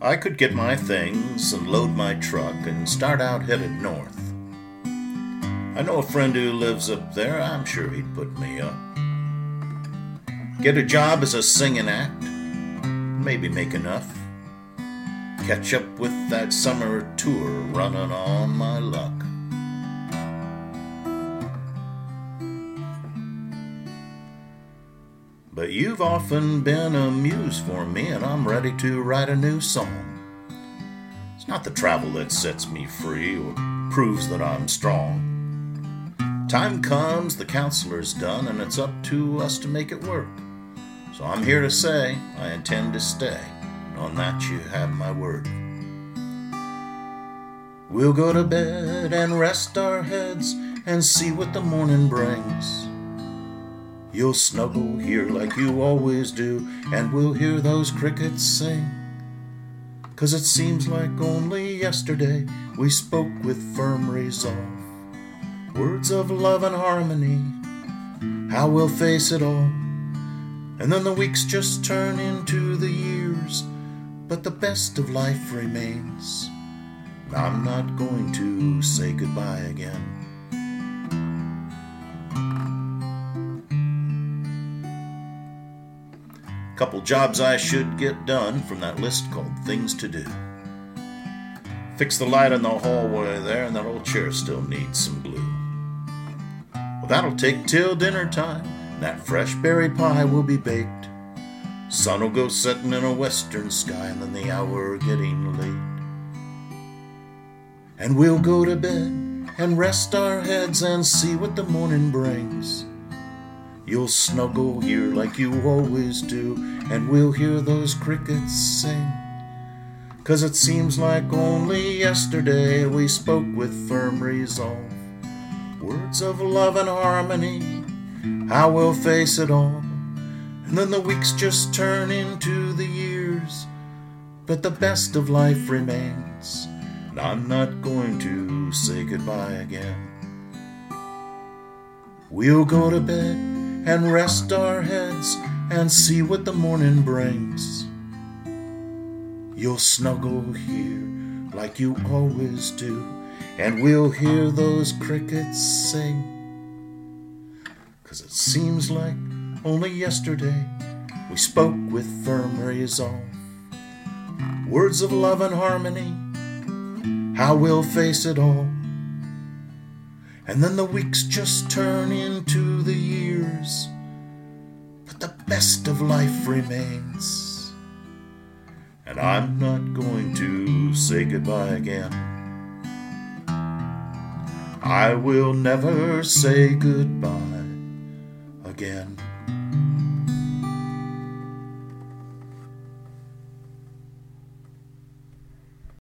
I could get my things and load my truck and start out headed north. I know a friend who lives up there, I'm sure he'd put me up. Get a job as a singing act, maybe make enough. Catch up with that summer tour running on my luck. But you've often been a muse for me, and I'm ready to write a new song. It's not the travel that sets me free or proves that I'm strong. Time comes, the counselor's done, and it's up to us to make it work. So I'm here to say I intend to stay, and on that you have my word. We'll go to bed and rest our heads and see what the morning brings. You'll snuggle here like you always do, and we'll hear those crickets sing. 'Cause it seems like only yesterday we spoke with firm resolve. Words of love and harmony, how we'll face it all. And then the weeks just turn into the years, but the best of life remains. I'm not going to say goodbye again. Couple jobs I should get done from that list called Things to Do. Fix the light in the hallway there, and that old chair still needs some glue. Well, that'll take till dinner time, and that fresh berry pie will be baked. Sun will go setting in a western sky, and then the hour getting late. And we'll go to bed and rest our heads and see what the morning brings. You'll snuggle here like you always do, and we'll hear those crickets sing. 'Cause it seems like only yesterday we spoke with firm resolve. Words of love and harmony, how we'll face it all. And then the weeks just turn into the years, but the best of life remains. And I'm not going to say goodbye again. We'll go to bed and rest our heads and see what the morning brings. You'll snuggle here like you always do, and we'll hear those crickets sing. 'Cause it seems like only yesterday we spoke with firm resolve. Words of love and harmony, how we'll face it all. And then the weeks just turn into the years, but the best of life remains. And I'm not going to say goodbye again. I will never say goodbye again.